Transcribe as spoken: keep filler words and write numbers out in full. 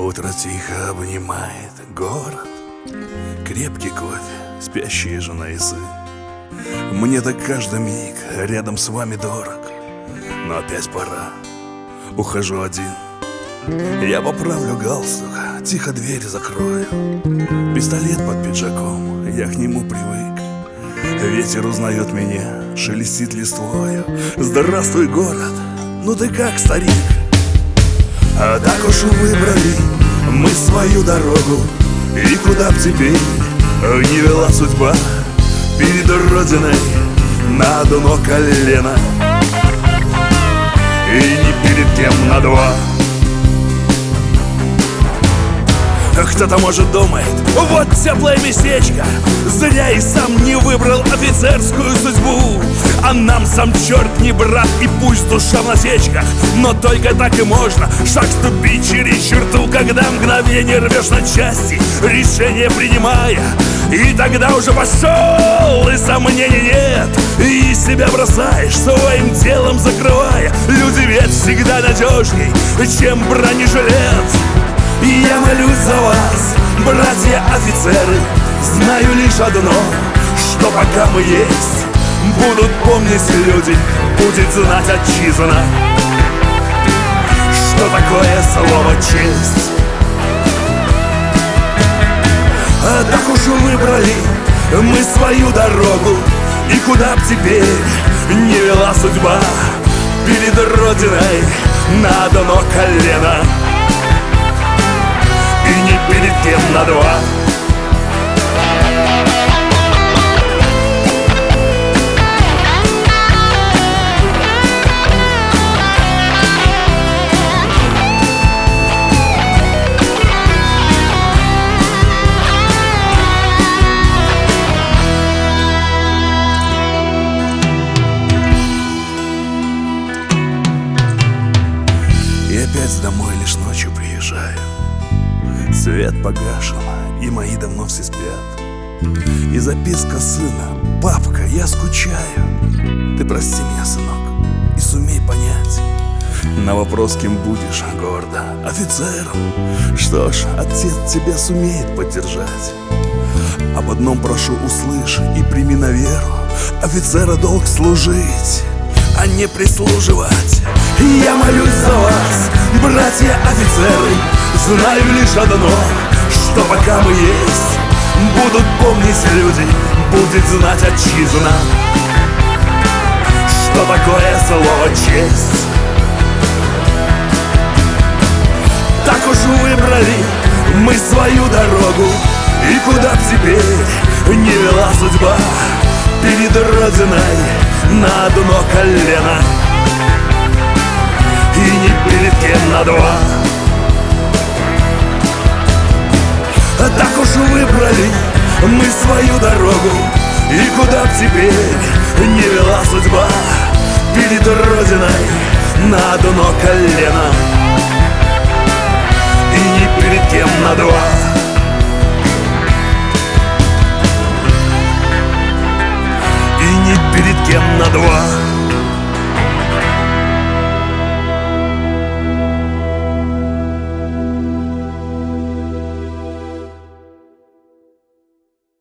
Утро тихо обнимает город, крепкий кофе, спящие жена и сын. Мне так каждый миг рядом с вами дорог, но опять пора, ухожу один. Я поправлю галстук, тихо дверь закрою. Пистолет под пиджаком, я к нему привык. Ветер узнает меня, шелестит листвою. Здравствуй, город, ну ты как, старик? А так уж выбрали мы свою дорогу, и куда б теперь не вела судьба, перед родиной на одно колено и ни перед кем на два. Кто-то, может, думает, вот теплое местечко, зря и сам не выбрал офицерскую судьбу. А нам сам черт не брат, и пусть душа в насечках, но только так и можно шаг ступить через черту, когда мгновение рвешь на части, решение принимая. И тогда уже пошел, и сомнений нет, и себя бросаешь, своим телом закрывая. Люди ведь всегда надежней, чем бронежилет. И я молюсь за вас, братья офицеры. Знаю лишь одно, что пока мы есть, будут помнить люди, будет знать отчизна, что такое слово честь. А так уж выбрали мы свою дорогу, и куда б теперь не вела судьба, перед родиной на одно колено и не перед кем на два. И опять домой лишь ночью приезжаю. Свет погашен, и мои давно все спят. И записка сына: папка, я скучаю. Ты прости меня, сынок, и сумей понять. На вопрос, кем будешь, гордо: офицером. Что ж, отец тебя сумеет поддержать. Об одном прошу, услышь и прими на веру: офицера долг служить, а не прислуживать. Я молюсь за вас, братья офицеры. Знаю лишь одно, что пока мы есть, будут помнить люди, будет знать отчизна, что такое слово честь. Так уж выбрали мы свою дорогу, и куда б теперь не вела судьба, перед родиной на одно колено и не перед кем на два. А так уж выбрали мы свою дорогу, и куда б теперь не вела судьба, перед родиной на одно колено и не перед кем на два. И не перед кем на два.